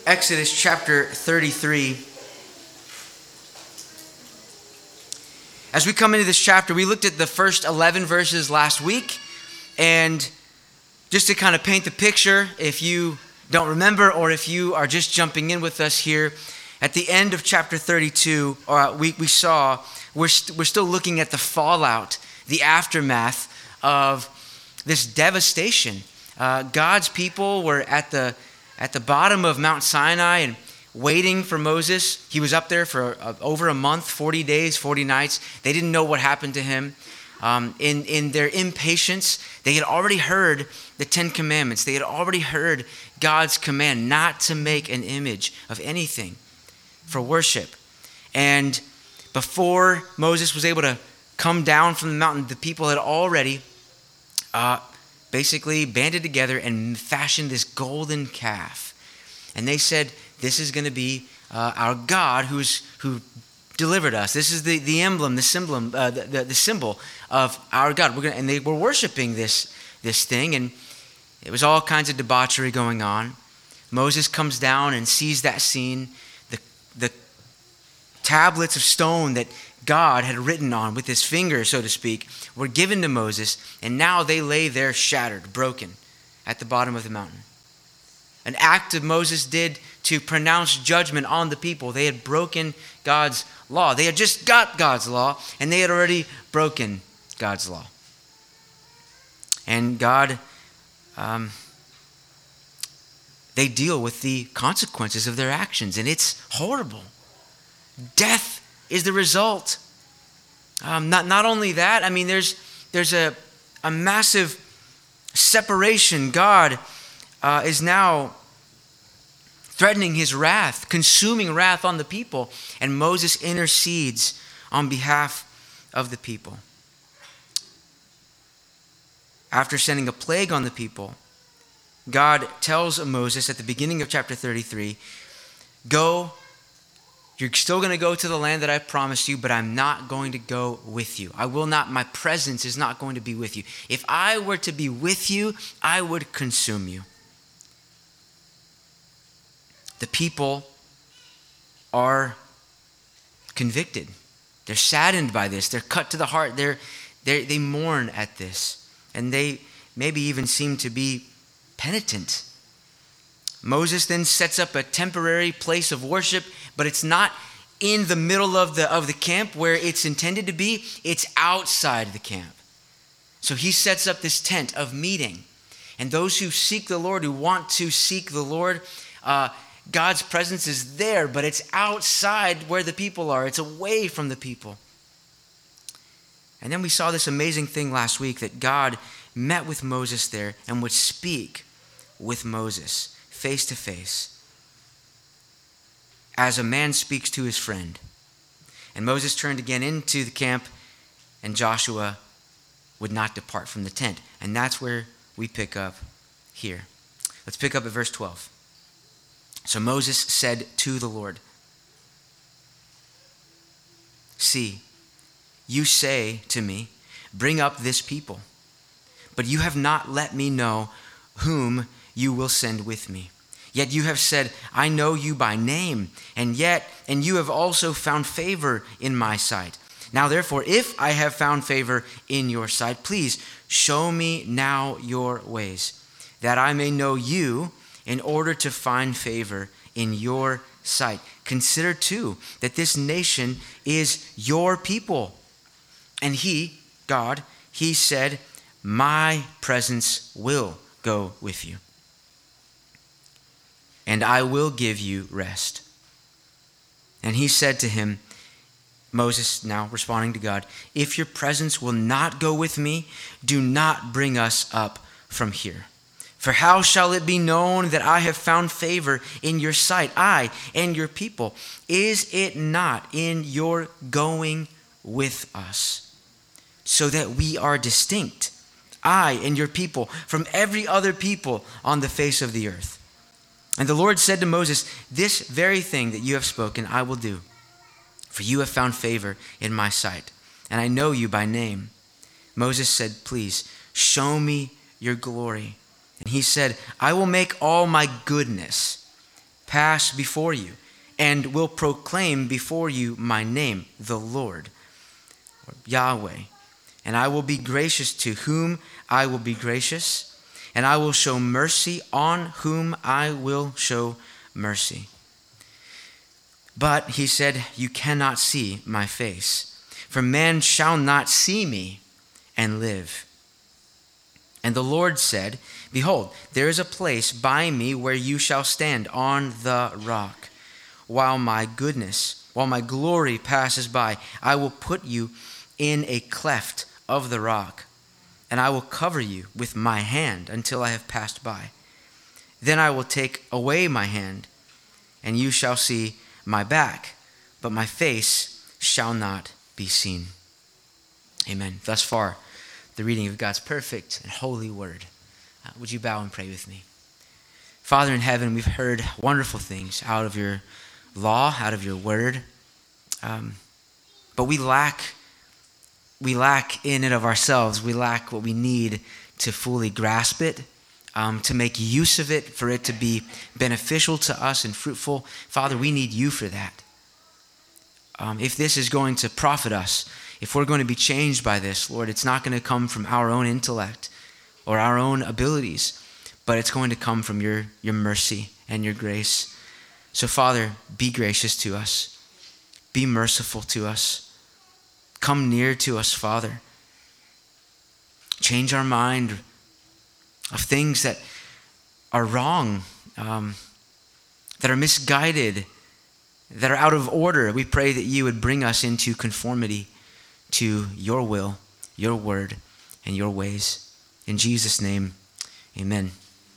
Exodus chapter 33. As we come into this chapter, we looked at the first 11 verses last week, and just to kind of paint the picture, if you don't remember or if you are just jumping in with us here, at the end of chapter 32, we saw we're still looking at the fallout, the aftermath of this devastation. God's people were at the bottom of Mount Sinai and waiting for Moses. He was up there for over a month, 40 days, 40 nights. They didn't know what happened to him. In their impatience, they had already heard the Ten Commandments. They had already heard God's command not to make an image of anything for worship. And before Moses was able to come down from the mountain, the people had already basically banded together and fashioned this golden calf. And they said, this is going to be our God who delivered us. This is the emblem, the symbol of our God. And they were worshiping this thing, and it was all kinds of debauchery going on. Moses comes down and sees that scene. The tablets of stone that God had written on with his finger, so to speak, were given to Moses, and now they lay there shattered, broken, at the bottom of the mountain. An act of Moses did to pronounce judgment on the people. They had broken God's law. They had just got God's law, and they had already broken God's law. And God, they deal with the consequences of their actions, and it's horrible. Death is the result. Not only that, I mean, there's a massive separation. God is now threatening his wrath, consuming wrath on the people, and Moses intercedes on behalf of the people. After sending a plague on the people, God tells Moses at the beginning of chapter 33, go. You're still going to go to the land that I promised you, but I'm not going to go with you. My presence is not going to be with you. If I were to be with you, I would consume you. The people are convicted. They're saddened by this. They're cut to the heart. They mourn at this. And they maybe even seem to be penitent. Moses then sets up a temporary place of worship, but it's not in the middle of the camp where it's intended to be. It's outside the camp. So he sets up this tent of meeting. And those who seek the Lord, who want to seek the Lord, God's presence is there, but it's outside where the people are. It's away from the people. And then we saw this amazing thing last week that God met with Moses there and would speak with Moses face to face, as a man speaks to his friend. And Moses turned again into the camp, and Joshua would not depart from the tent. And that's where we pick up here. Let's pick up at verse 12. So Moses said to the Lord, see, you say to me, bring up this people, but you have not let me know whom you will send with me. Yet you have said, I know you by name, and you have also found favor in my sight. Now therefore, if I have found favor in your sight, please show me now your ways, that I may know you in order to find favor in your sight. Consider too that this nation is your people. And he, God, he said, my presence will go with you, and I will give you rest. And he said to him, Moses now responding to God, if your presence will not go with me, do not bring us up from here. For how shall it be known that I have found favor in your sight, I and your people? Is it not in your going with us, so that we are distinct, I and your people, from every other people on the face of the earth? And the Lord said to Moses, this very thing that you have spoken, I will do. For you have found favor in my sight, and I know you by name. Moses said, please, show me your glory. And he said, I will make all my goodness pass before you, and will proclaim before you my name, the Lord, or Yahweh. And I will be gracious to whom I will be gracious, and I will show mercy on whom I will show mercy. But he said, you cannot see my face, for man shall not see me and live. And the Lord said, behold, there is a place by me where you shall stand on the rock. While my glory passes by, I will put you in a cleft of the rock, and I will cover you with my hand until I have passed by. Then I will take away my hand, and you shall see my back, but my face shall not be seen. Amen. Thus far, the reading of God's perfect and holy word. Would you bow and pray with me? Father in heaven, we've heard wonderful things out of your law, out of your word, but we lack in and of ourselves. We lack what we need to fully grasp it, to make use of it, for it to be beneficial to us and fruitful. Father, we need you for that. If this is going to profit us, if we're going to be changed by this, Lord, it's not going to come from our own intellect or our own abilities, but it's going to come from your mercy and your grace. So, Father, be gracious to us. Be merciful to us. Come near to us, Father. Change our mind of things that are wrong, that are misguided, that are out of order. We pray that you would bring us into conformity to your will, your word, and your ways. In Jesus' name, amen.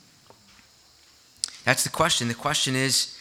That's the question. The question is,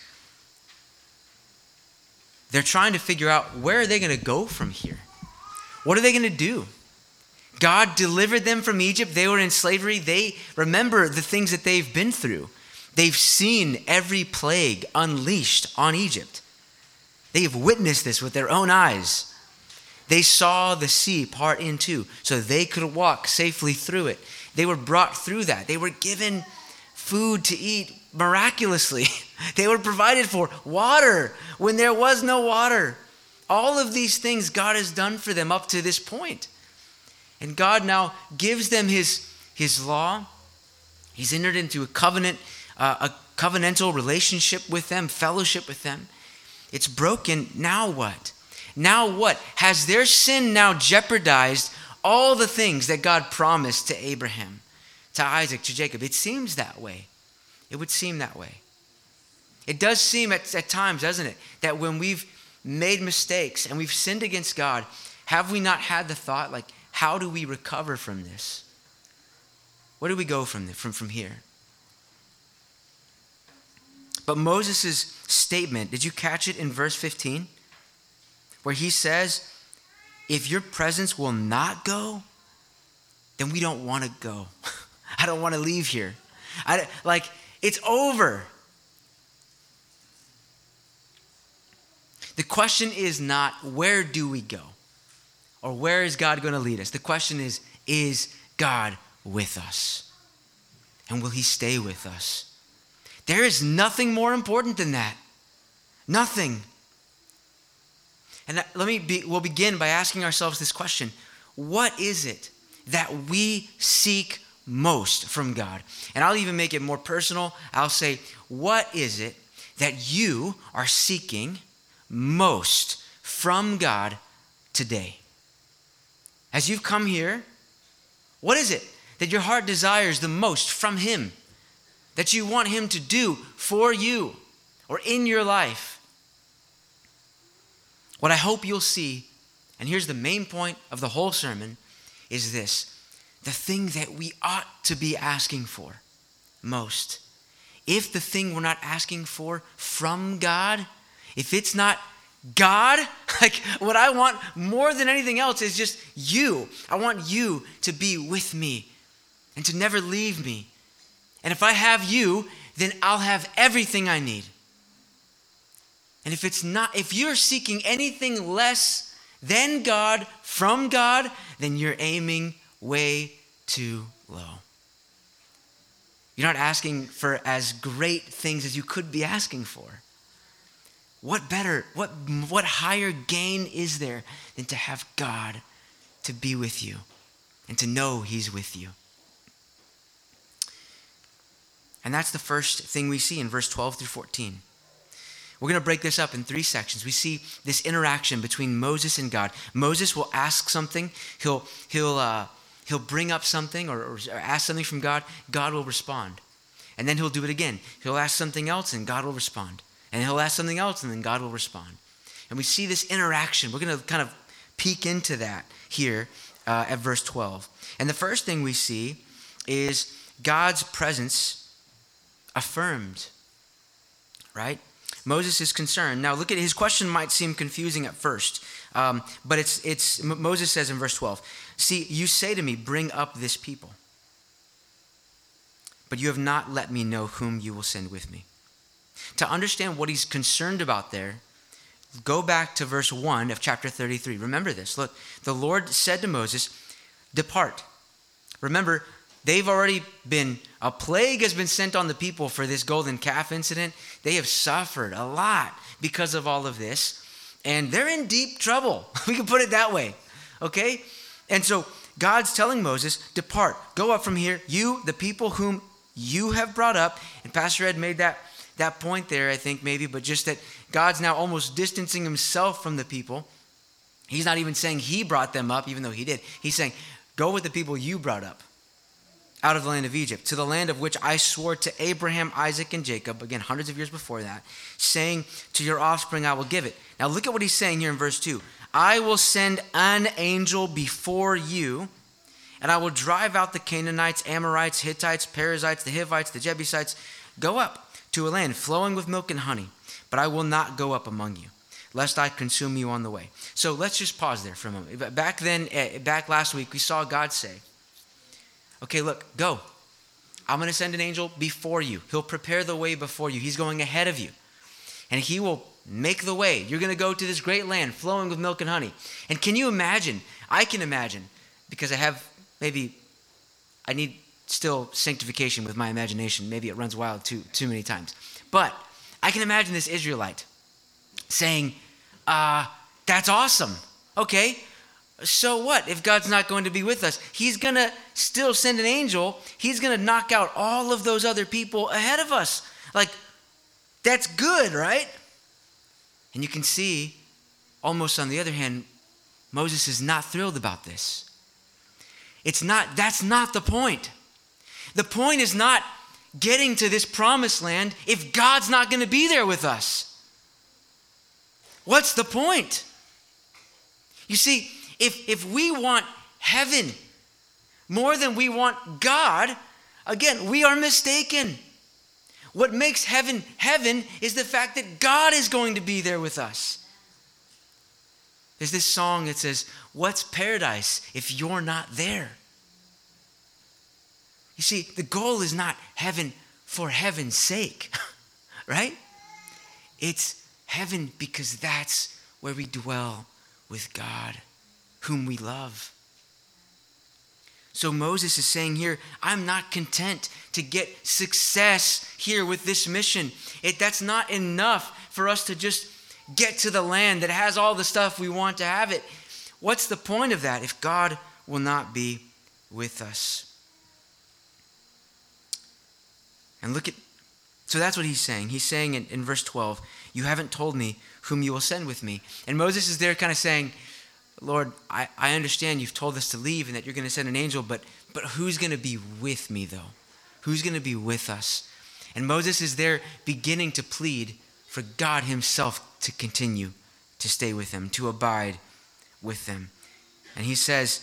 they're trying to figure out, where are they going to go from here? What are they going to do? God delivered them from Egypt. They were in slavery. They remember the things that they've been through. They've seen every plague unleashed on Egypt. They have witnessed this with their own eyes. They saw the sea part in two so they could walk safely through it. They were brought through that. They were given food to eat miraculously. They were provided for water when there was no water. All of these things God has done for them up to this point. And God now gives them his law. He's entered into a covenantal relationship with them, fellowship with them. It's broken. Now what? Now what? Has their sin now jeopardized all the things that God promised to Abraham, to Isaac, to Jacob? It seems that way. It would seem that way. It does seem at times, doesn't it, that when we've made mistakes and we've sinned against God, have we not had the thought, like, how do we recover from this? Where do we go from here? But Moses' statement, did you catch it in verse 15? Where he says, if your presence will not go, then we don't want to go. I don't want to leave here. It's over. The question is not, where do we go? Or where is God going to lead us? The question is God with us? And will he stay with us? There is nothing more important than that. Nothing. And we'll begin by asking ourselves this question. What is it that we seek most from God? And I'll even make it more personal. I'll say, what is it that you are seeking most from God today? As you've come here, what is it that your heart desires the most from him? That you want him to do for you or in your life? What I hope you'll see, and here's the main point of the whole sermon, is this. The thing that we ought to be asking for most. If the thing we're not asking for from God, if it's not God, like what I want more than anything else is just you. I want you to be with me and to never leave me. And if I have you, then I'll have everything I need. And if you're seeking anything less than God, from God, then you're aiming way too low. You're not asking for as great things as you could be asking for. What better, what higher gain is there than to have God to be with you and to know he's with you? And that's the first thing we see in verse 12 through 14. We're going to break this up in 3 sections. We see this interaction between Moses and God. Moses will ask something. He'll bring up something or ask something from God. God will respond. And then he'll do it again. He'll ask something else and God will respond. And he'll ask something else and then God will respond. And we see this interaction. We're going to kind of peek into that here at verse 12. And the first thing we see is God's presence affirmed, right? Moses is concerned. Now look at his question might seem confusing at first, but it's Moses says in verse 12, "See, you say to me, bring up this people, but you have not let me know whom you will send with me." To understand what he's concerned about there, go back to verse 1 of chapter 33. Remember this. Look, the Lord said to Moses, "Depart." Remember, a plague has been sent on the people for this golden calf incident. They have suffered a lot because of all of this, and they're in deep trouble. We can put it that way, okay? And so God's telling Moses, "Depart, go up from here, you, the people whom you have brought up." And Pastor Ed made that point there, I think maybe, but just that God's now almost distancing himself from the people. He's not even saying he brought them up, even though he did. He's saying, go with the people you brought up out of the land of Egypt, to the land of which I swore to Abraham, Isaac, and Jacob, again, hundreds of years before that, saying, to your offspring I will give it. Now look at what he's saying here in verse 2. I will send an angel before you, and I will drive out the Canaanites, Amorites, Hittites, Perizzites, the Hivites, the Jebusites. Go up to a land flowing with milk and honey, but I will not go up among you, lest I consume you on the way. So let's just pause there for a moment. Back last week, we saw God say, okay, look, go. I'm going to send an angel before you. He'll prepare the way before you. He's going ahead of you. And he will make the way. You're going to go to this great land flowing with milk and honey. And can you imagine? I can imagine, because I need still sanctification with my imagination. Maybe it runs wild too many times. But I can imagine this Israelite saying, that's awesome. Okay, so what if God's not going to be with us? He's going to still send an angel. He's going to knock out all of those other people ahead of us. Like, that's good, right? And you can see, almost on the other hand, Moses is not thrilled about this. That's not the point. The point is not getting to this promised land if God's not going to be there with us. What's the point? You see, if we want heaven more than we want God, again, we are mistaken. What makes heaven heaven is the fact that God is going to be there with us. There's this song that says, what's paradise if you're not there? You see, the goal is not heaven for heaven's sake, right? It's heaven because that's where we dwell with God, whom we love. So Moses is saying here, I'm not content to get success here with this mission. That's not enough for us to just get to the land that has all the stuff we want to have it. What's the point of that if God will not be with us? And so that's what he's saying. He's saying in verse 12, you haven't told me whom you will send with me. And Moses is there kind of saying, Lord, I understand you've told us to leave and that you're going to send an angel, but who's going to be with me though? Who's going to be with us? And Moses is there beginning to plead for God himself to continue to stay with them, to abide with them. And he says,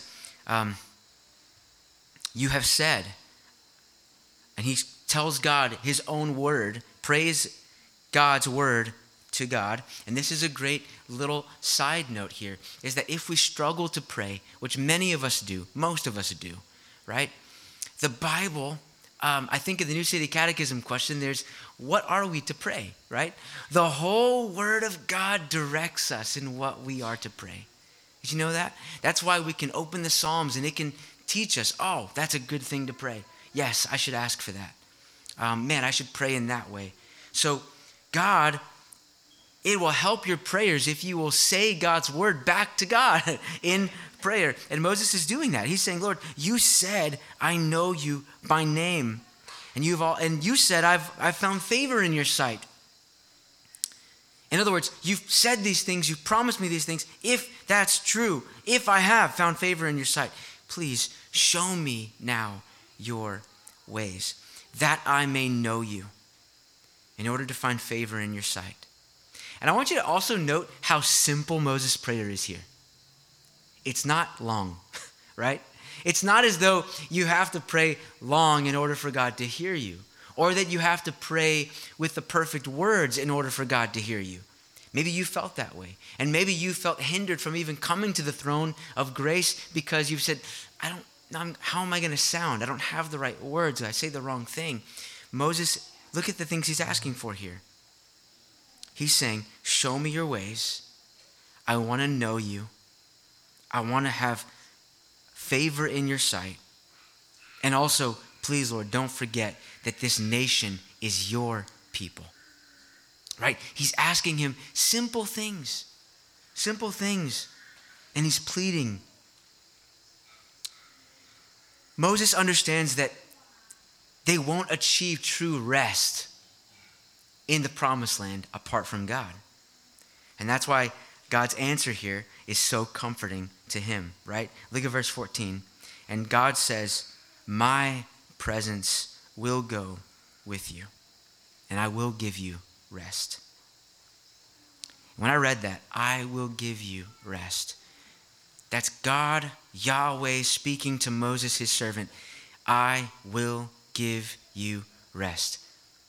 you have said, and he tells God his own word, praise God's word to God. And this is a great little side note here, is that if we struggle to pray, which many of us do, most of us do, right? The Bible, I think in the New City Catechism question, there's, what are we to pray, right? The whole word of God directs us in what we are to pray. Did you know that? That's why we can open the Psalms and it can teach us, oh, that's a good thing to pray. Yes, I should ask for that. man, I should pray in that way. So God, it will help your prayers if you will say God's word back to God in prayer. And Moses is doing that. He's saying, Lord, you said, I know you by name. And you said, I've found favor in your sight. In other words, you've said these things, you've promised me these things. If that's true, if I have found favor in your sight, please show me now your ways, that I may know you, in order to find favor in your sight. And I want you to also note how simple Moses' prayer is here. It's not long, right? It's not as though you have to pray long in order for God to hear you, or that you have to pray with the perfect words in order for God to hear you. Maybe you felt that way. And maybe you felt hindered from even coming to the throne of grace because you've said, how am I going to sound? I don't have the right words. I say the wrong thing. Moses, look at the things he's asking for here. He's saying, show me your ways. I want to know you. I want to have favor in your sight. And also, please, Lord, don't forget that this nation is your people. Right? He's asking him simple things. Simple things. And he's pleading. Moses understands that they won't achieve true rest in the promised land apart from God. And that's why God's answer here is so comforting to him, right? Look at verse 14. And God says, my presence will go with you, and I will give you rest. When I read that, I will give you rest. That's God, Yahweh, speaking to Moses, his servant. I will give you rest.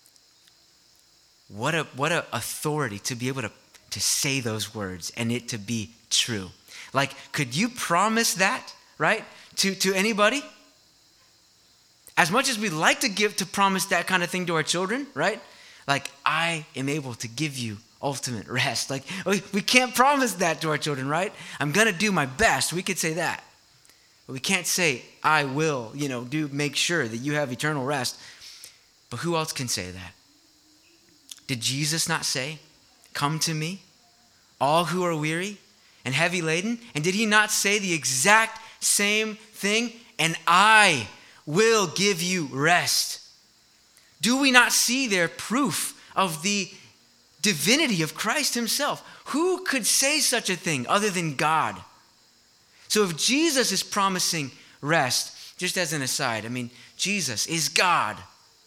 What a authority to be able to say those words and it to be true. Like, could you promise that, right, to anybody? As much as we'd like to promise that kind of thing to our children, right? Like, I am able to give you ultimate rest. Like, we can't promise that to our children, right? I'm going to do my best. We could say that. But we can't say, I will, make sure that you have eternal rest. But who else can say that? Did Jesus not say, come to me, all who are weary and heavy laden? And did he not say the exact same thing? And I will give you rest. Do we not see there proof of the divinity of Christ himself? Who could say such a thing other than God? So if Jesus is promising rest, just as an aside, Jesus is God.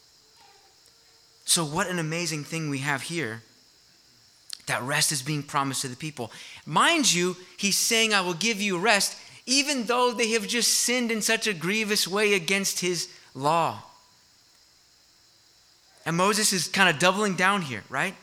So what an amazing thing we have here, that rest is being promised to the people. Mind you, he's saying, I will give you rest, even though they have just sinned in such a grievous way against his law. And Moses is kind of doubling down here, right?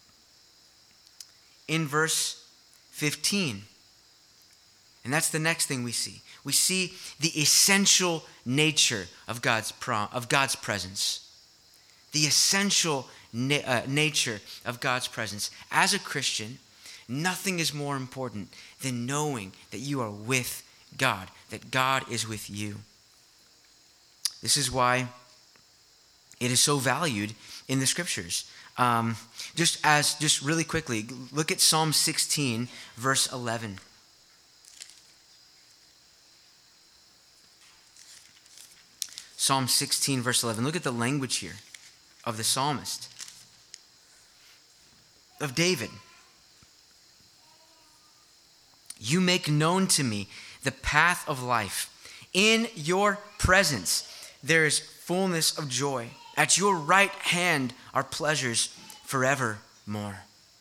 In verse 15. And that's the next thing we see. We see the essential nature of God's presence. The essential nature of God's presence. As a Christian, nothing is more important than knowing that you are with God, that God is with you. This is why it is so valued in the scriptures. Just really quickly, look at Psalm 16, verse 11. Psalm 16, verse 11. Look at the language here of the psalmist, of David. You make known to me the path of life. In your presence there is fullness of joy. At your right hand are pleasures forevermore.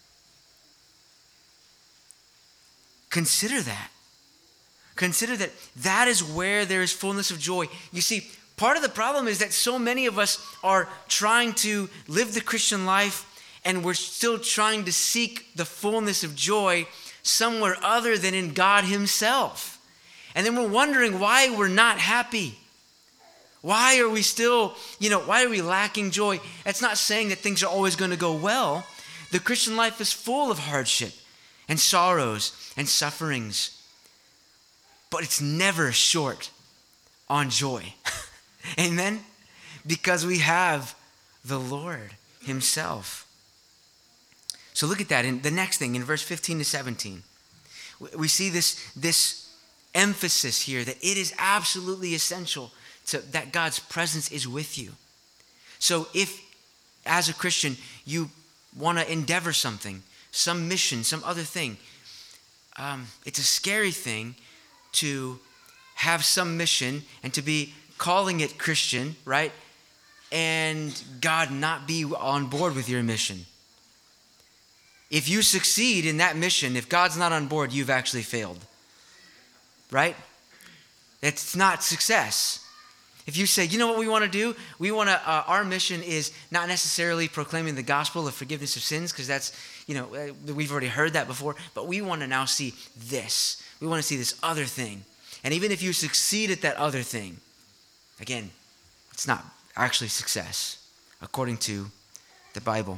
Consider that. Consider that that is where there is fullness of joy. You see, part of the problem is that so many of us are trying to live the Christian life and we're still trying to seek the fullness of joy somewhere other than in God himself. And then we're wondering why we're not happy. Why are we still, why are we lacking joy? That's not saying that things are always going to go well. The Christian life is full of hardship and sorrows and sufferings. But it's never short on joy. Amen? Because we have the Lord himself. So look at that. In the next thing, in verse 15 to 17, we see this emphasis here that it is absolutely essential that God's presence is with you. So if, as a Christian, you want to endeavor something, some mission, some other thing, it's a scary thing to have some mission and to be calling it Christian, right? And God not be on board with your mission. If you succeed in that mission, if God's not on board, you've actually failed, right? It's not success. If you say, you know what we want to do? We want to, our mission is not necessarily proclaiming the gospel of forgiveness of sins, because that's, we've already heard that before, but we want to now see this. We want to see this other thing. And even if you succeed at that other thing, again, it's not actually success, according to the Bible.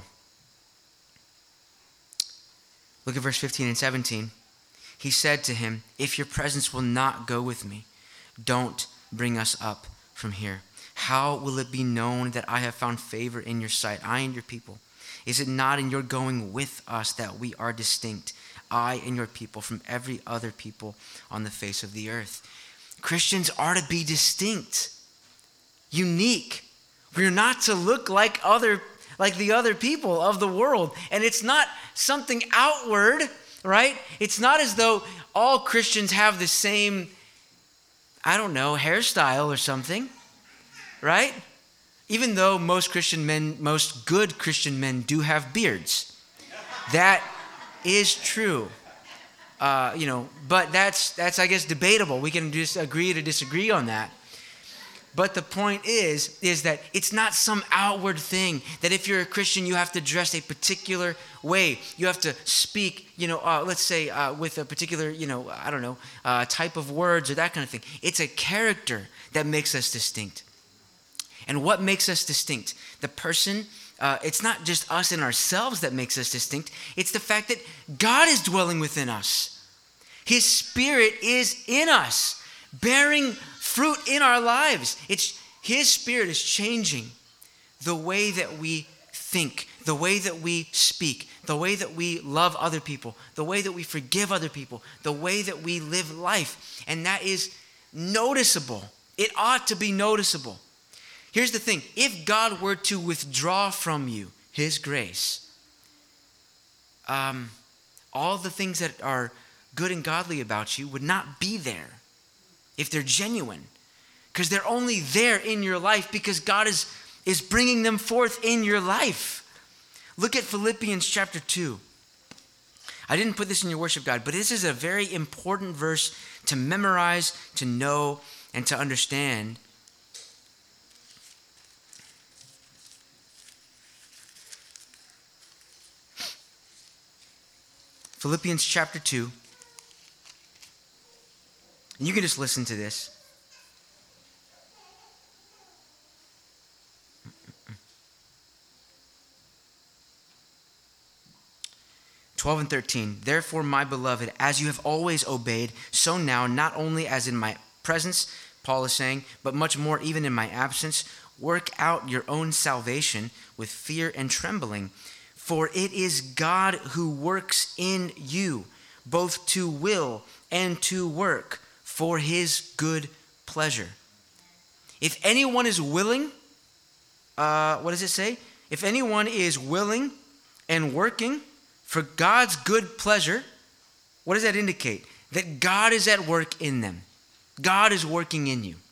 Look at verse 15 and 17. He said to him, if your presence will not go with me, don't bring us up from here. How will it be known that I have found favor in your sight, I and your people? Is it not in your going with us that we are distinct, I and your people, from every other people on the face of the earth? Christians are to be distinct, unique. We're not to look like the other people of the world. And it's not something outward, right? It's not as though all Christians have the same, hairstyle or something, right? Even though most good Christian men do have beards. That is true. But that's I guess debatable. We can just agree to disagree on that. But the point is that it's not some outward thing, that if you're a Christian, you have to dress a particular way. You have to speak, let's say with a particular, type of words or that kind of thing. It's a character that makes us distinct. And what makes us distinct? The person, it's not just us and ourselves that makes us distinct. It's the fact that God is dwelling within us. His Spirit is in us, bearing fruit in our lives. His Spirit is changing the way that we think, the way that we speak, the way that we love other people, the way that we forgive other people, the way that we live life. And that is noticeable. It ought to be noticeable. Here's the thing. If God were to withdraw from you His grace, all the things that are good and godly about you would not be there if they're genuine, because they're only there in your life because God is bringing them forth in your life. Look at Philippians chapter 2. I didn't put this in your worship guide, but this is a very important verse to memorize, to know, and to understand. Philippians chapter 2. And you can just listen to this. (12 and 13). Therefore, my beloved, as you have always obeyed, so now, not only as in my presence, Paul is saying, but much more even in my absence, work out your own salvation with fear and trembling. For it is God who works in you, both to will and to work for His good pleasure. If anyone is willing, what does it say? If anyone is willing and working for God's good pleasure, what does that indicate? That God is at work in them. God is working in you.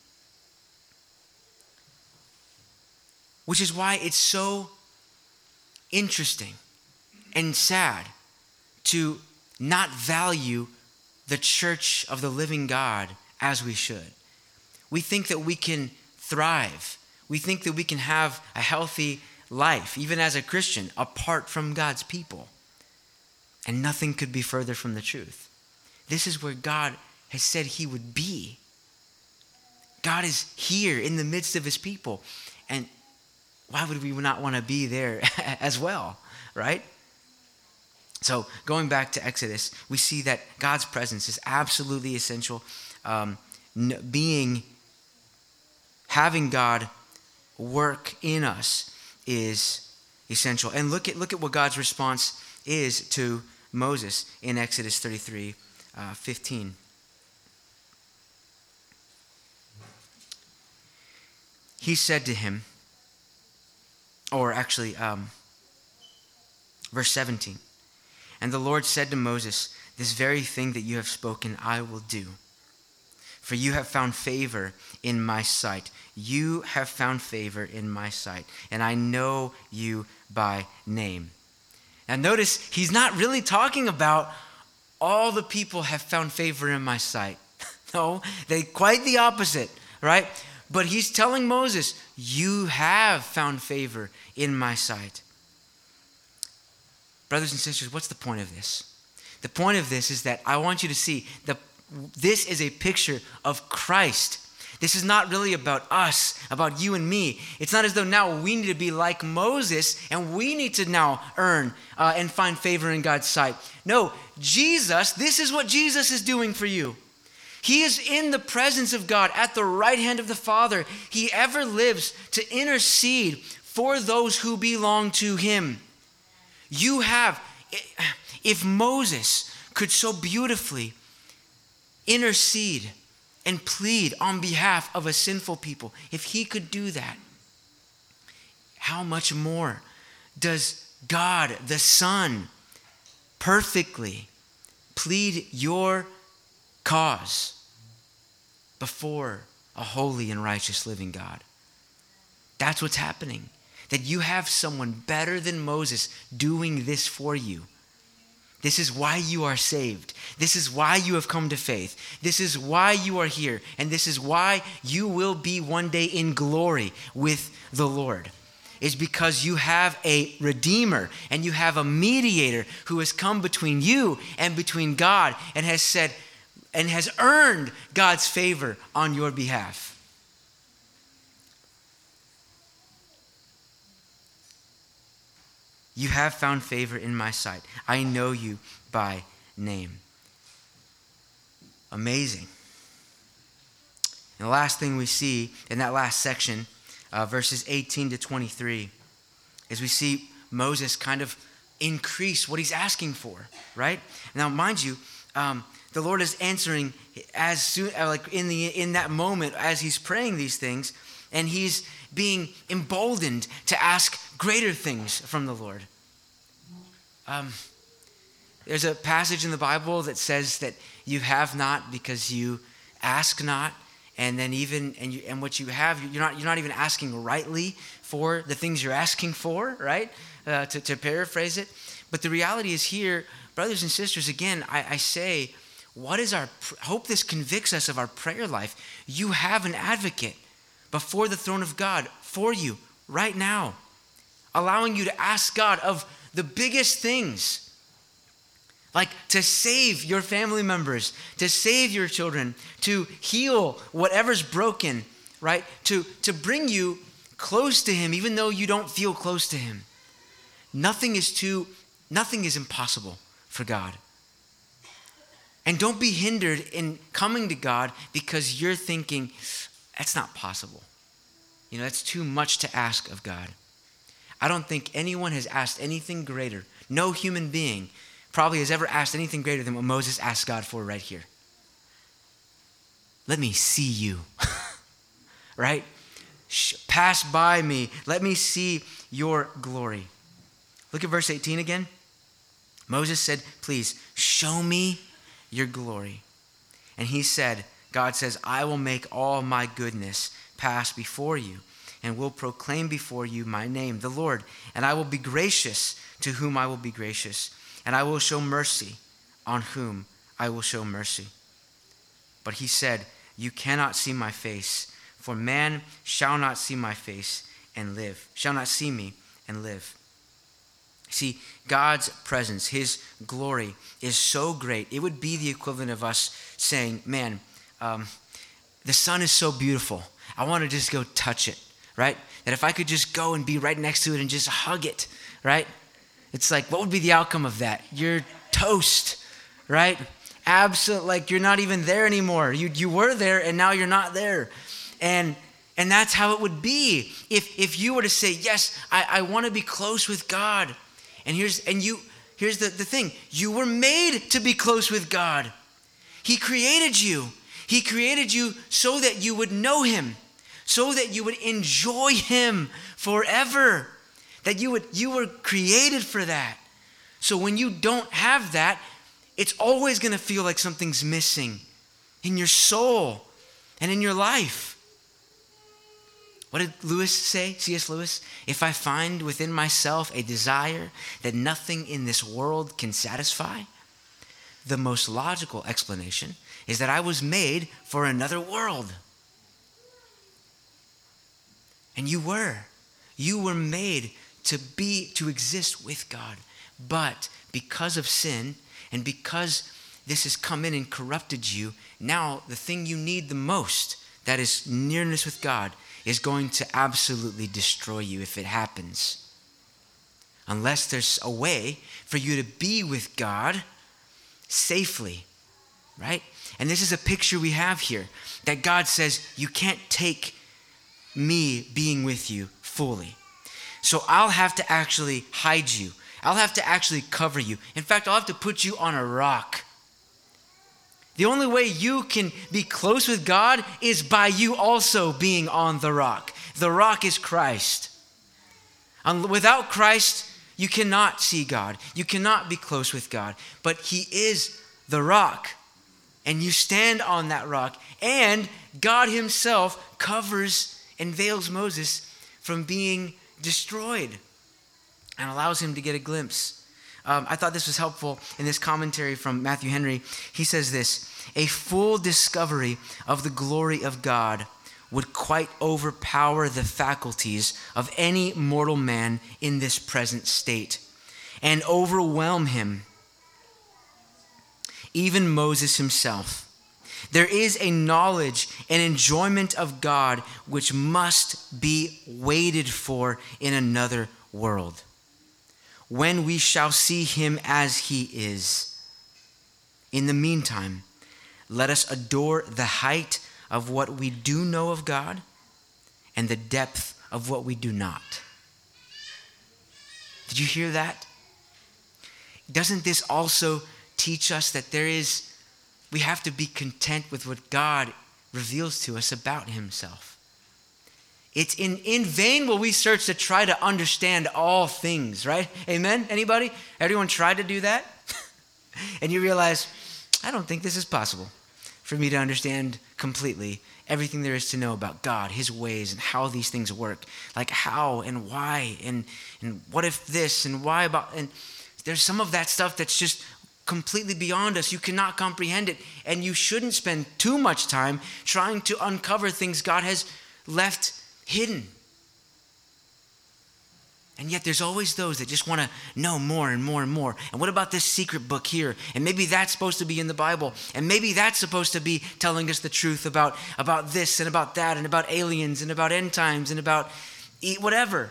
Which is why it's so interesting and sad to not value the church of the living God as we should. We think that we can thrive. We think that we can have a healthy life, even as a Christian, apart from God's people. And nothing could be further from the truth. This is where God has said He would be. God is here in the midst of His people. And why would we not want to be there as well, right? So going back to Exodus, we see that God's presence is absolutely essential. Having God work in us is essential. And look at what God's response is to Moses in Exodus 33:15. He said to him, verse 17, and the Lord said to Moses, this very thing that you have spoken, I will do. For you have found favor in my sight. You have found favor in my sight, and I know you by name. Now notice, he's not really talking about all the people have found favor in my sight. No, they quite the opposite, right? But he's telling Moses, you have found favor in my sight. Brothers and sisters, what's the point of this? The point of this is that I want you to see this is a picture of Christ. This is not really about us, about you and me. It's not as though now we need to be like Moses and we need to now earn and find favor in God's sight. No, Jesus, this is what Jesus is doing for you. He is in the presence of God at the right hand of the Father. He ever lives to intercede for those who belong to him. If Moses could so beautifully intercede and plead on behalf of a sinful people, if he could do that, how much more does God the Son perfectly plead your cause before a holy and righteous living God? That's what's happening. That you have someone better than Moses doing this for you. This is why you are saved. This is why you have come to faith. This is why you are here. And this is why you will be one day in glory with the Lord. It's because you have a Redeemer and you have a mediator who has come between you and between God and has said, and has earned God's favor on your behalf. You have found favor in my sight. I know you by name. Amazing. And the last thing we see in that last section, verses 18 to 23, is we see Moses kind of increase what he's asking for, right? Now, mind you, the Lord is answering as soon, like in that moment as he's praying these things, and he's being emboldened to ask greater things from the Lord. There's a passage in the Bible that says that you have not because you ask not, and then and what you have, you're not even asking rightly for the things you're asking for, right? To paraphrase it. But the reality is here, brothers and sisters, again, I say, hope this convicts us of our prayer life. You have an advocate before the throne of God for you right now, allowing you to ask God of the biggest things, like to save your family members, to save your children, to heal whatever's broken, right? To bring you close to him, even though you don't feel close to him. Nothing is impossible for God. And don't be hindered in coming to God because you're thinking, that's not possible. That's too much to ask of God. I don't think anyone has asked anything greater. No human being probably has ever asked anything greater than what Moses asked God for right here. Let me see you, right? Pass by me. Let me see your glory. Look at verse 18 again. Moses said, please show me your glory. And he said, God says, I will make all my goodness pass before you and will proclaim before you my name, the Lord. And I will be gracious to whom I will be gracious. And I will show mercy on whom I will show mercy. But he said, you cannot see my face, for man shall not see my face and live, shall not see me and live. See, God's presence, his glory is so great. It would be the equivalent of us saying, man, the sun is so beautiful. I want to just go touch it, right? That if I could just go and be right next to it and just hug it, right? It's like, what would be the outcome of that? You're toast, right? Absolutely, like you're not even there anymore. You were there and now you're not there. And And that's how it would be if you were to say, yes, I want to be close with God. And here's the thing. You were made to be close with God. He created you. He created you so that you would know him, so that you would enjoy him forever. That you were created for that. So when you don't have that, it's always going to feel like something's missing in your soul and in your life. What did Lewis say, C.S. Lewis? If I find within myself a desire that nothing in this world can satisfy, the most logical explanation is that I was made for another world. And you were. You were made to exist with God. But because of sin and because this has come in and corrupted you, now the thing you need the most, that is nearness with God, is going to absolutely destroy you if it happens. Unless there's a way for you to be with God safely, right? And this is a picture we have here, that God says, you can't take me being with you fully. So I'll have to actually hide you. I'll have to actually cover you. In fact, I'll have to put you on a rock. The only way you can be close with God is by you also being on the rock. The rock is Christ. Without Christ, you cannot see God. You cannot be close with God. But he is the rock. And you stand on that rock. And God himself covers and veils Moses from being destroyed and allows him to get a glimpse. I thought this was helpful in this commentary from Matthew Henry. He says this: a full discovery of the glory of God would quite overpower the faculties of any mortal man in this present state and overwhelm him, even Moses himself. There is a knowledge and enjoyment of God which must be waited for in another world, when we shall see him as he is. In the meantime, let us adore the height of what we do know of God and the depth of what we do not. Did you hear that? Doesn't this also teach us that we have to be content with what God reveals to us about himself? It's in vain will we search to try to understand all things, right? Amen? Anybody? Everyone tried to do that? And you realize, I don't think this is possible for me to understand completely everything there is to know about God, his ways, and how these things work. Like how and why and what if this and why about, and there's some of that stuff that's just completely beyond us. You cannot comprehend it. And you shouldn't spend too much time trying to uncover things God has left hidden. And yet there's always those that just want to know more and more and more. And what about this secret book here? And maybe that's supposed to be in the Bible. And maybe that's supposed to be telling us the truth about this and about that and about aliens and about end times and about whatever.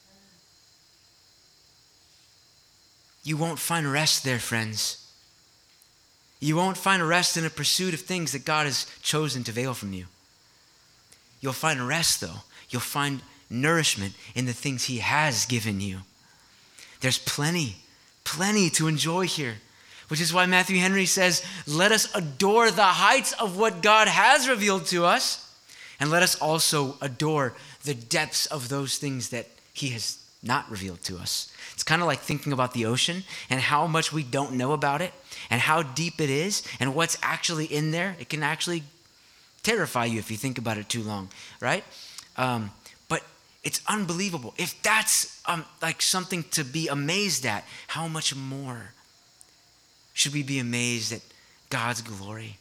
You won't find rest there, friends. You won't find rest in a pursuit of things that God has chosen to veil from you. You'll find rest, though. You'll find nourishment in the things he has given you. There's plenty to enjoy here, which is why Matthew Henry says, let us adore the heights of what God has revealed to us, and let us also adore the depths of those things that he has not revealed to us. It's kind of like thinking about the ocean and how much we don't know about it and how deep it is and what's actually in there. It can actually terrify you if you think about it too long, right? But it's unbelievable. If that's like something to be amazed at, how much more should we be amazed at God's glory?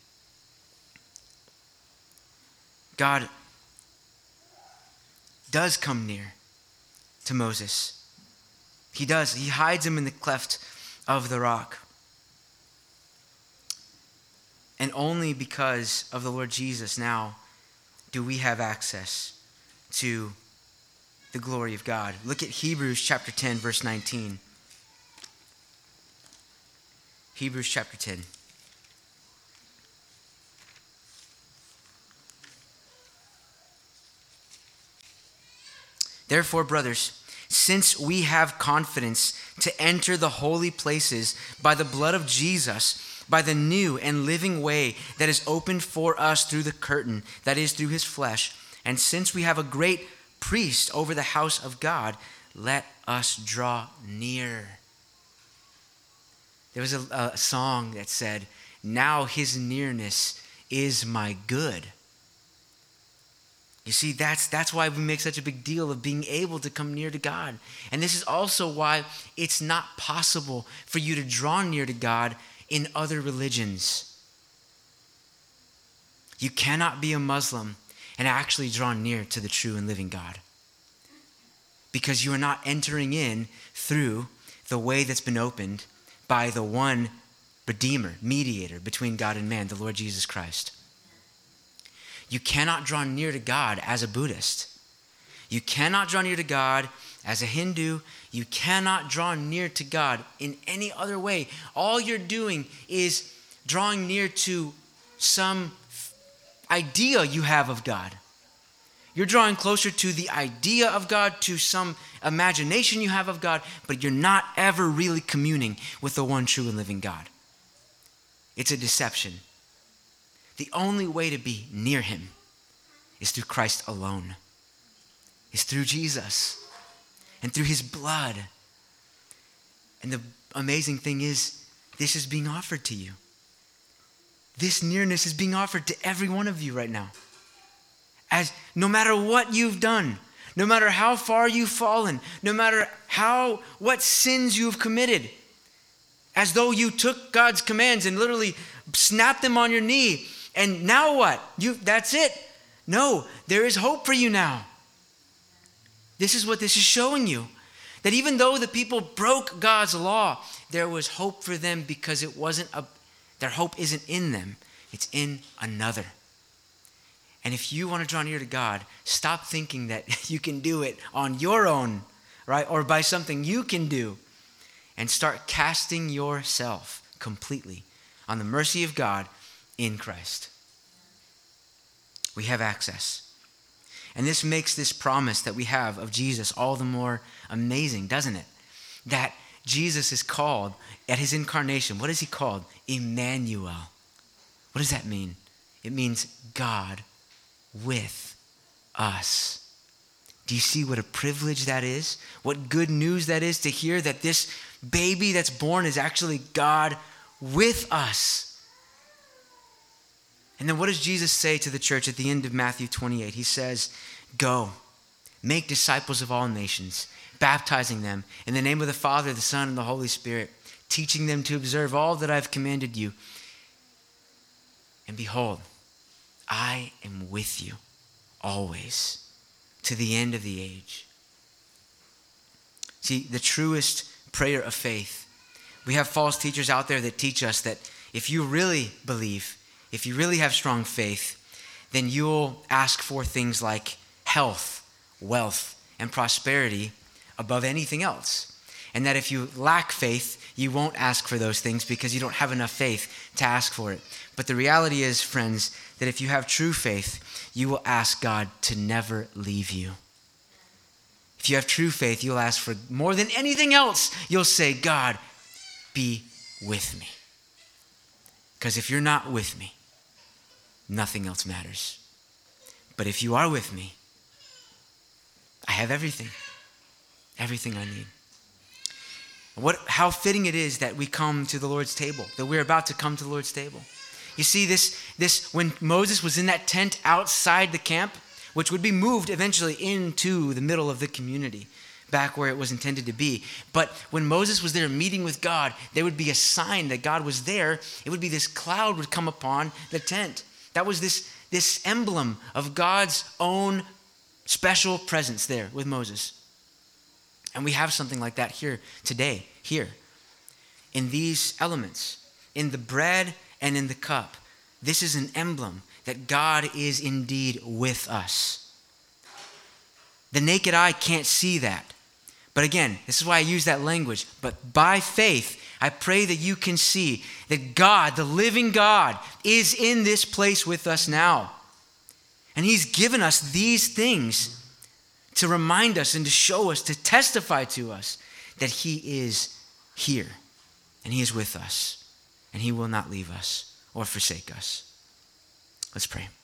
God does come near to Moses. He does. He hides him in the cleft of the rock. And only because of the Lord Jesus now do we have access to the glory of God. Look at Hebrews chapter 10, verse 19. Hebrews chapter 10. Therefore, brothers, since we have confidence to enter the holy places by the blood of Jesus, by the new and living way that is opened for us through the curtain, that is, through his flesh, and since we have a great priest over the house of God, let us draw near. There was a song that said, now his nearness is my good. You see, that's why we make such a big deal of being able to come near to God. And this is also why it's not possible for you to draw near to God in other religions. You cannot be a Muslim and actually draw near to the true and living God, because you are not entering in through the way that's been opened by the one Redeemer, mediator between God and man, the Lord Jesus Christ. You cannot draw near to God as a Buddhist. You cannot draw near to God as a Hindu. You cannot draw near to God in any other way. All you're doing is drawing near to some idea you have of God. You're drawing closer to the idea of God, to some imagination you have of God, but you're not ever really communing with the one true and living God. It's a deception. The only way to be near him is through Christ alone. It's through Jesus and through his blood. And the amazing thing is, this is being offered to you. This nearness is being offered to every one of you right now. As no matter what you've done, no matter how far you've fallen, no matter what sins you've committed, as though you took God's commands and literally snapped them on your knee, and now what? That's it. No, there is hope for you now. This is what this is showing you. That even though the people broke God's law, there was hope for them, because their hope isn't in them. It's in another. And if you want to draw near to God, stop thinking that you can do it on your own, right? Or by something you can do. And start casting yourself completely on the mercy of God in Christ. We have access. And this makes this promise that we have of Jesus all the more amazing, doesn't it? That Jesus is called at his incarnation. What is he called? Emmanuel. What does that mean? It means God with us. Do you see what a privilege that is? What good news that is to hear that this baby that's born is actually God with us. And then what does Jesus say to the church at the end of Matthew 28? He says, go, make disciples of all nations, baptizing them in the name of the Father, the Son, and the Holy Spirit, teaching them to observe all that I've commanded you. And behold, I am with you always to the end of the age. See, the truest prayer of faith. We have false teachers out there that teach us that if you really believe, if you really have strong faith, then you'll ask for things like health, wealth, and prosperity above anything else. And that if you lack faith, you won't ask for those things because you don't have enough faith to ask for it. But the reality is, friends, that if you have true faith, you will ask God to never leave you. If you have true faith, you'll ask for more than anything else. You'll say, God, be with me. Because if you're not with me, nothing else matters. But if you are with me, I have everything I need. How fitting it is that we come to the Lord's table, that we're about to come to the Lord's table. You see, this when Moses was in that tent outside the camp, which would be moved eventually into the middle of the community, back where it was intended to be. But when Moses was there meeting with God, there would be a sign that God was there. It would be this cloud would come upon the tent. That was this emblem of God's own special presence there with Moses. And we have something like that here today, here. In these elements, in the bread and in the cup, this is an emblem that God is indeed with us. The naked eye can't see that. But again, this is why I use that language. But by faith, I pray that you can see that God, the living God, is in this place with us now. And he's given us these things to remind us and to show us, to testify to us that he is here and he is with us and he will not leave us or forsake us. Let's pray.